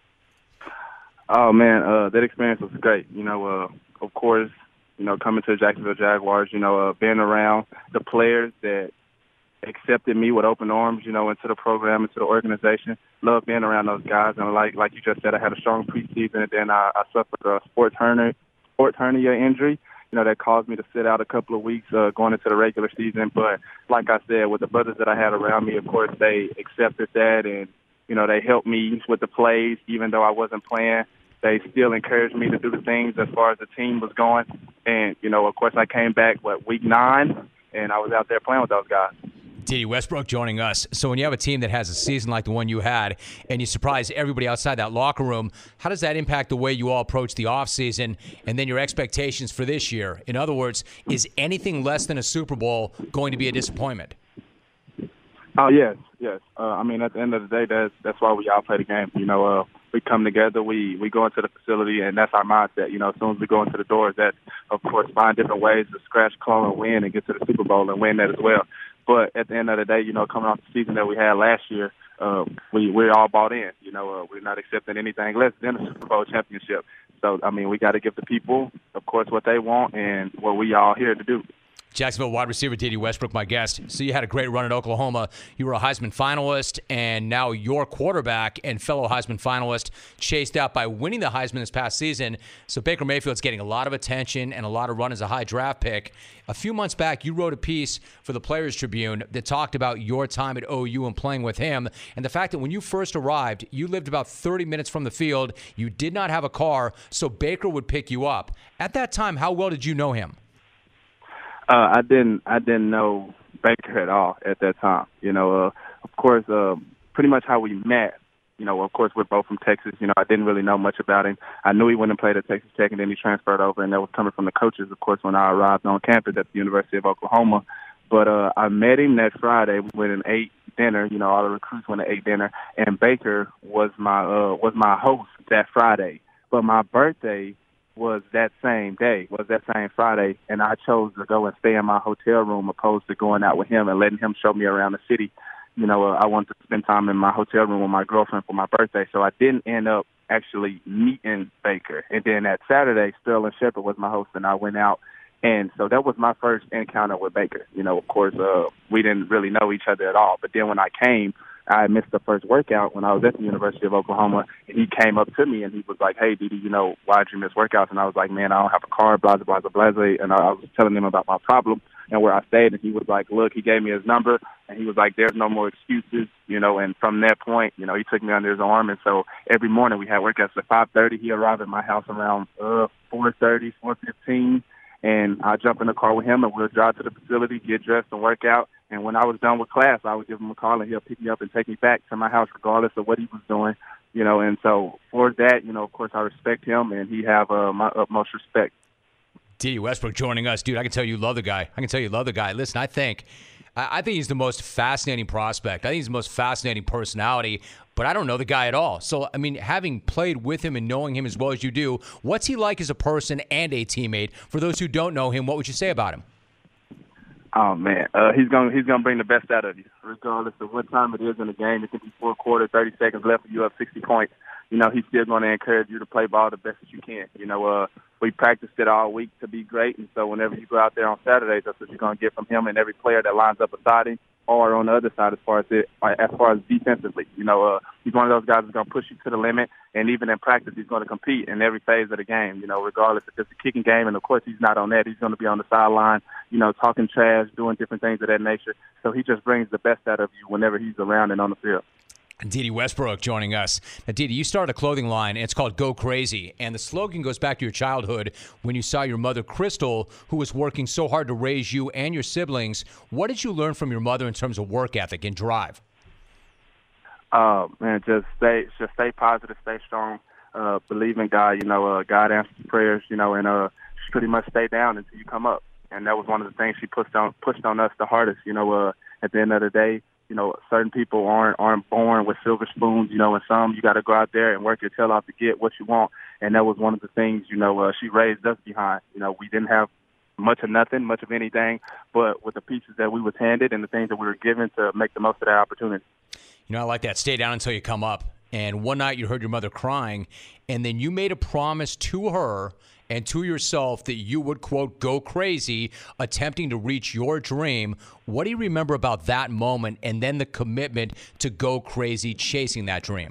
Oh, man, uh, that experience was great. You know, uh, of course, you know, coming to the Jacksonville Jaguars, you know, uh, being around the players that accepted me with open arms, you know, into the program, into the organization. Love being around those guys. And like like you just said, I had a strong preseason, and then I, I suffered a sports hernia, sports hernia injury, you know, that caused me to sit out a couple of weeks uh, going into the regular season. But like I said, with the brothers that I had around me, of course, they accepted that and, You know, they helped me with the plays, even though I wasn't playing. They still encouraged me to do the things as far as the team was going. And, you know, of course, I came back, what, week nine, and I was out there playing with those guys. Dede Westbrook joining us. So when you have a team that has a season like the one you had and you surprise everybody outside that locker room, how does that impact the way you all approach the offseason and then your expectations for this year? In other words, is anything less than a Super Bowl going to be a disappointment? Oh, yes, yes. Uh, I mean, at the end of the day, that's that's why we all play the game. You know, uh, we come together, we, we go into the facility, and that's our mindset. You know, as soon as we go into the doors, that's, of course, find different ways to scratch, claw, and win and get to the Super Bowl and win that as well. But at the end of the day, you know, coming off the season that we had last year, uh, we, we're all bought in. You know, uh, we're not accepting anything less than a Super Bowl championship. So, I mean, we got to give the people, of course, what they want and what we all here to do. Jacksonville wide receiver Dede Westbrook, my guest. So you had a great run at Oklahoma. You were a Heisman finalist, and now your quarterback and fellow Heisman finalist chased out by winning the Heisman this past season. So Baker Mayfield's getting a lot of attention and a lot of run as a high draft pick. A few months back, you wrote a piece for the Players Tribune that talked about your time at O U and playing with him, and the fact that when you first arrived, you lived about thirty minutes from the field. You did not have a car, so Baker would pick you up. At that time, how well did you know him? Uh, I didn't. I didn't know Baker at all at that time. You know, uh, of course, uh, pretty much how we met. You know, of course, we're both from Texas. You know, I didn't really know much about him. I knew he went and played at Texas Tech, and then he transferred over, and that was coming from the coaches, of course, when I arrived on campus at the University of Oklahoma. But uh, I met him that Friday. We went and ate dinner. You know, all the recruits went and ate dinner, and Baker was my uh, was my host that Friday. But my birthday was that same day, was that same Friday, and I chose to go and stay in my hotel room opposed to going out with him and letting him show me around the city. You know, uh, I wanted to spend time in my hotel room with my girlfriend for my birthday, so I didn't end up actually meeting Baker. And then that Saturday, Sterling Shepard was my host, and I went out. And so that was my first encounter with Baker. You know, of course, uh, we didn't really know each other at all. But then when I came, I missed the first workout when I was at the University of Oklahoma, and he came up to me and he was like, "Hey, Dede, you know, why'd you miss workouts?" And I was like, "Man, I don't have a car, blah, blah, blah, blah, blah." And I was telling him about my problem and where I stayed, and he was like, "Look," he gave me his number, and he was like, "There's no more excuses," you know. And from that point, you know, he took me under his arm, and so every morning we had workouts at five thirty. He arrived at my house around uh, four thirty, four fifteen. And I jump in the car with him, and we'll drive to the facility, get dressed, and work out. And when I was done with class, I would give him a call, and he'll pick me up and take me back to my house regardless of what he was doing. You know, and so for that, you know, of course, I respect him, and he have uh, my utmost respect. Dede Westbrook joining us. Dude, I can tell you love the guy. I can tell you love the guy. Listen, I think I think he's the most fascinating prospect. I think he's the most fascinating personality, but I don't know the guy at all. So, I mean, having played with him and knowing him as well as you do, what's he like as a person and a teammate? For those who don't know him, what would you say about him? Oh man, uh, he's gonna he's gonna bring the best out of you, regardless of what time it is in the game. It could be fourth quarter, thirty seconds left, and you have sixty points. You know, he's still going to encourage you to play ball the best that you can. You know, uh, we practiced it all week to be great, and so whenever you go out there on Saturdays, that's what you're going to get from him and every player that lines up beside him or on the other side as far as it, as far as defensively. You know, uh, he's one of those guys that's going to push you to the limit, and even in practice, he's going to compete in every phase of the game, you know, regardless if it's a kicking game, and of course he's not on that. He's going to be on the sideline, you know, talking trash, doing different things of that nature. So he just brings the best out of you whenever he's around and on the field. Dede Westbrook joining us. Now, Dede, you started a clothing line, and it's called Go Crazy. And the slogan goes back to your childhood when you saw your mother, Crystal, who was working so hard to raise you and your siblings. What did you learn from your mother in terms of work ethic and drive? Uh, man, just stay, just stay positive, stay strong, uh, believe in God. You know, uh, God answers prayers, you know, and uh, just pretty much stay down until you come up. And that was one of the things she pushed on, pushed on us the hardest. You know, uh, at the end of the day, you know, certain people aren't aren't born with silver spoons, you know, and some you got to go out there and work your tail off to get what you want. And that was one of the things, you know, uh, she raised us behind. You know, we didn't have much of nothing, much of anything, but with the pieces that we was handed and the things that we were given to make the most of that opportunity. You know, I like that. Stay down until you come up. And one night you heard your mother crying, and then you made a promise to her and to yourself that you would, quote, go crazy, attempting to reach your dream. What do you remember about that moment and then the commitment to go crazy, chasing that dream?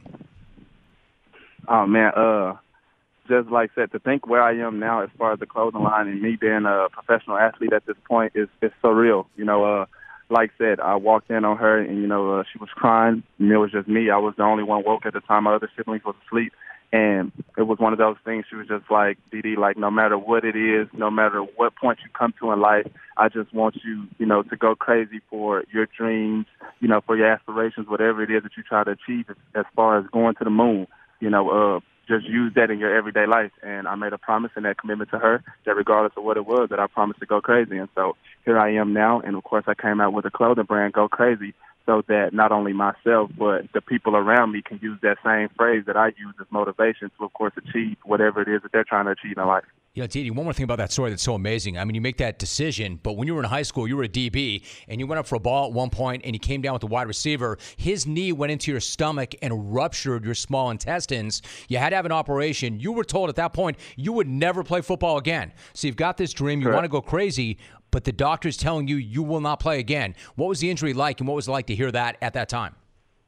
Oh, man, uh, just like I said, to think where I am now as far as the clothing line and me being a professional athlete at this point is, is surreal. You know, uh, like I said, I walked in on her, and, you know, uh, she was crying, and it was just me. I was the only one woke at the time. My other siblings was asleep. And it was one of those things. She was just like, Dee, like, no matter what it is, no matter what point you come to in life, I just want you, you know, to go crazy for your dreams, you know, for your aspirations, whatever it is that you try to achieve as, as far as going to the moon, you know, uh, just use that in your everyday life. And I made a promise and that commitment to her that regardless of what it was, that I promised to go crazy. And so here I am now. And, of course, I came out with a clothing brand, Go Crazy, so that not only myself but the people around me can use that same phrase that I use as motivation to, of course, achieve whatever it is that they're trying to achieve in life. You know, Didi, one more thing about that story that's so amazing. I mean, you make that decision, but when you were in high school, you were a D B, and you went up for a ball at one point, and you came down with the wide receiver. His knee went into your stomach and ruptured your small intestines. You had to have an operation. You were told at that point you would never play football again. So you've got this dream. You Correct. want to go crazy, but the doctor's telling you you will not play again. What was the injury like, and what was it like to hear that at that time?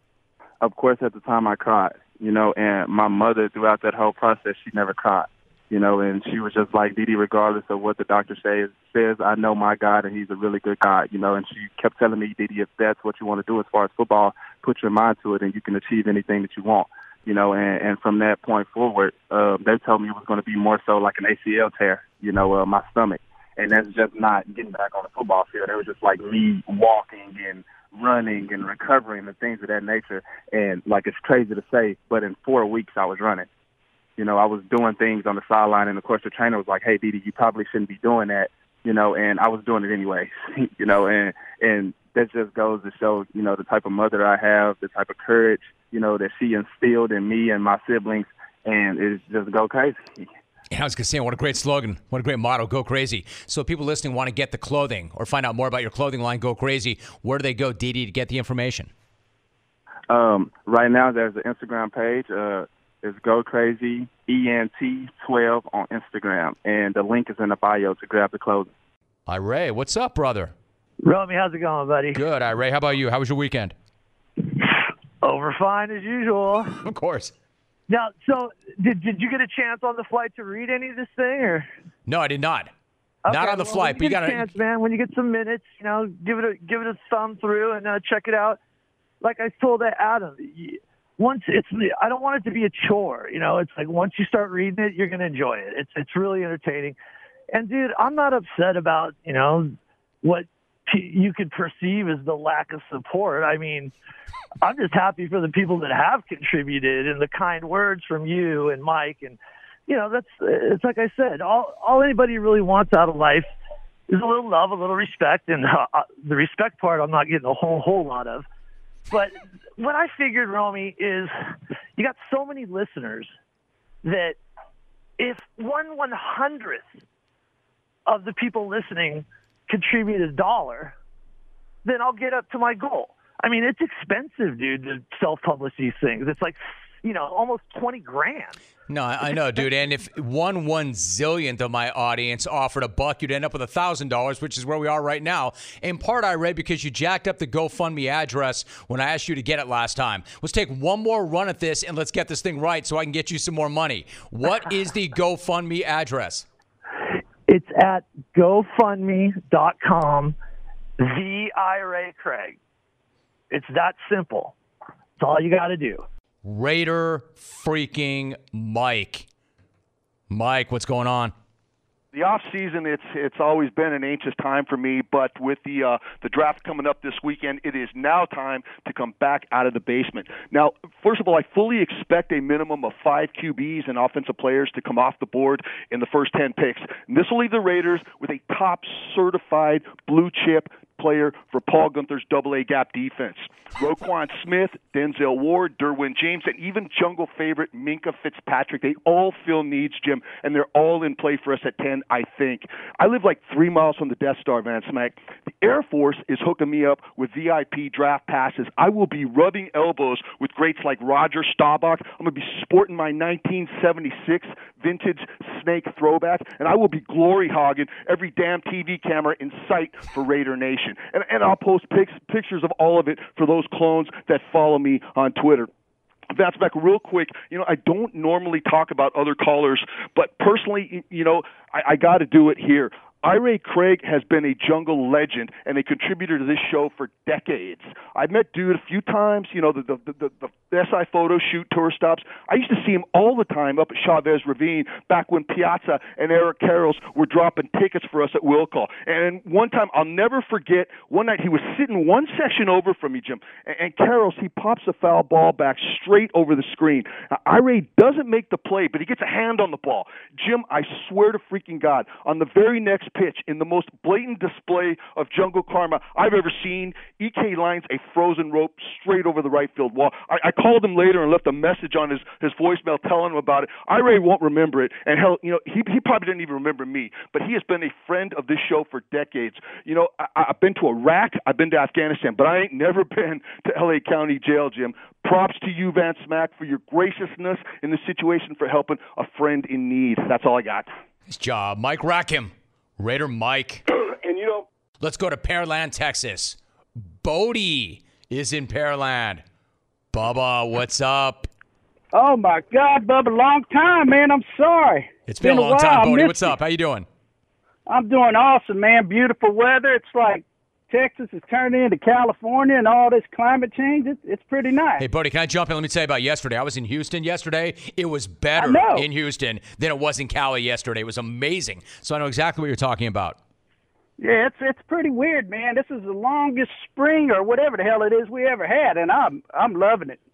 Of course, at the time I cried, you know, and my mother throughout that whole process, she never cried. You know, and she was just like, Didi, regardless of what the doctor says, says, I know my God, and he's a really good God, you know, and she kept telling me, Didi, if that's what you want to do as far as football, put your mind to it, and you can achieve anything that you want, you know, and, and from that point forward, uh, they told me it was going to be more so like an A C L tear, you know, uh, my stomach, and that's just not getting back on the football field. It was just like me walking and running and recovering and things of that nature, and, like, it's crazy to say, but in four weeks I was running. You know, I was doing things on the sideline, and, of course, the trainer was like, hey, Didi, you probably shouldn't be doing that, you know, and I was doing it anyway, you know, and and that just goes to show, you know, the type of mother I have, the type of courage, you know, that she instilled in me and my siblings, and it's just go crazy. Yeah, I was going to say, what a great slogan. What a great motto, Go Crazy. So if people listening want to get the clothing or find out more about your clothing line, Go Crazy, where do they go, Didi, to get the information? Um, right now there's an Instagram page, uh, It's Go Crazy E N T twelve on Instagram, and the link is in the bio to grab the clothing. Hi, Ray. What's up, brother? Romy, how's it going, buddy? Good. Hi, Ray. How about you? How was your weekend? Over fine as usual. Of course. Now, so did did you get a chance on the flight to read any of this thing, or? No, I did not. Okay, not on the well, flight, but you got a chance, man. When you get some minutes, you know, give it a give it a thumb through and uh, check it out. Like I told Adam, once it's I don't want it to be a chore. You know, it's like once you start reading it, you're going to enjoy it. It's it's really entertaining. And dude, I'm not upset about you know what you could perceive as the lack of support. I mean, I'm just happy for the people that have contributed and the kind words from you and Mike. And, you know, that's, it's like I said, all, all anybody really wants out of life is a little love, a little respect. And uh, the respect part, I'm not getting a whole, whole lot of. But what I figured, Romy, is you got so many listeners that if one one hundredth of the people listening contribute a dollar, then I'll get up to my goal. I mean, it's expensive, dude, to self-publish these things. It's like, you know, almost twenty grand. No, I know, dude. And if one one zillionth of my audience offered a buck, you'd end up with a thousand dollars, which is where we are right now. In part, I read because you jacked up the GoFundMe address when I asked you to get it last time. Let's take one more run at this and let's get this thing right so I can get you some more money. What is the GoFundMe address? It's at GoFundMe dot com, the I Ray Craig. It's that simple. It's all you got to do. Raider freaking Mike. Mike, what's going on? The off season, it's it's always been an anxious time for me, but with the uh, the draft coming up this weekend, it is now time to come back out of the basement. Now, first of all, I fully expect a minimum of five Q Bs and offensive players to come off the board in the first ten picks. And this will leave the Raiders with a top certified blue chip player for Paul Gunther's double A gap defense. Roquan Smith, Denzel Ward, Derwin James, and even jungle favorite Minkah Fitzpatrick, they all fill needs, Jim, and they're all in play for us at ten, I think. I live like three miles from the Death Star, Van Smack. The Air Force is hooking me up with V I P draft passes. I will be rubbing elbows with greats like Roger Staubach. I'm going to be sporting my nineteen seventy-six vintage snake throwback, and I will be glory hogging every damn T V camera in sight for Raider Nation. And, and I'll post pics, pictures of all of it for those clones that follow me on Twitter. That's back real quick. You know, I don't normally talk about other callers, but personally, you know, I, I got to do it here. Ira Craig has been a jungle legend and a contributor to this show for decades. I've met dude a few times, you know, the the, the, the S I photo shoot tour stops. I used to see him all the time up at Chavez Ravine back when Piazza and Eric Carroll were dropping tickets for us at Will Call. And one time, I'll never forget, one night he was sitting one section over from me, Jim, and, and Carroll, he pops a foul ball back straight over the screen. Now, Ira doesn't make the play, but he gets a hand on the ball. Jim, I swear to freaking God, on the very next pitch, in the most blatant display of jungle karma I've ever seen, E K lines a frozen rope straight over the right field wall. I, I called him later and left a message on his, his voicemail telling him about it. Ira won't remember it, and hell, you know, he he probably didn't even remember me, but he has been a friend of this show for decades. You know, I, I've been to Iraq, I've been to Afghanistan, but I ain't never been to L A County Jail, Jim. Props to you, Van Smack, for your graciousness in the situation, for helping a friend in need. That's all I got. Nice job, Mike Rackham. Raider Mike. And you know, let's go to Pearland, Texas. Bodie is in Pearland. Bubba, what's up? Oh my God, Bubba, long time, man. I'm sorry. It's been, been a long time, Bodie. What's up? How you doing? I'm doing awesome, man. Beautiful weather. It's like Texas is turning into California and all this climate change. It's, it's pretty nice. Hey, Bodie, can I jump in? Let me tell you about yesterday. I was in Houston yesterday. It was better in Houston than it was in Cali yesterday. It was amazing. So I know exactly what you're talking about. Yeah, it's it's pretty weird, man. This is the longest spring or whatever the hell it is we ever had, and I'm I'm loving it.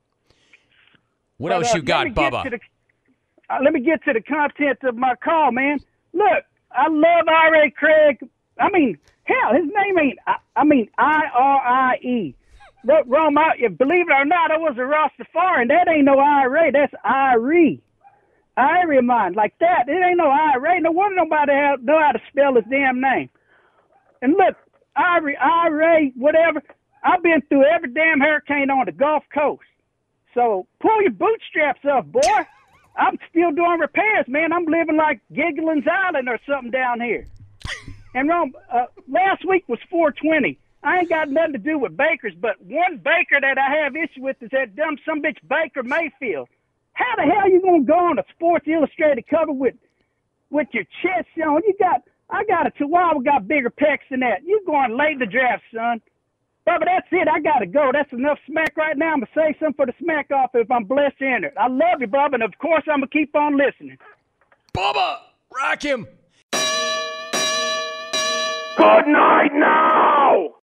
What but, else uh, you got, Bubba? The, uh, let me get to the content of my call, man. Look, I love Ira Craig. I mean, hell, his name ain't, I, I mean, I R I E. Look, Rome, I, believe it or not, I was a Rastafarian. That ain't no Ira. That's Irie. Irie mine. Like that. It ain't no Ira. No wonder nobody have, know how to spell his damn name. And look, Irie, Ira, whatever. I've been through every damn hurricane on the Gulf Coast. So pull your bootstraps up, boy. I'm still doing repairs, man. I'm living like Gigglin's Island or something down here. And Rome, uh, last week was four twenty. I ain't got nothing to do with bakers, but one baker that I have issue with is that dumb some bitch Baker Mayfield. How the hell you gonna go on a Sports Illustrated cover with with your chest showing? You got, I got a Chihuahua got bigger pecs than that. You going late in the draft, son. Bubba, that's it. I gotta go. That's enough smack right now. I'm gonna say something for the smack off if I'm blessed to enter it. I love you, Bubba, and of course I'm gonna keep on listening. Bubba, rack him. Good night now!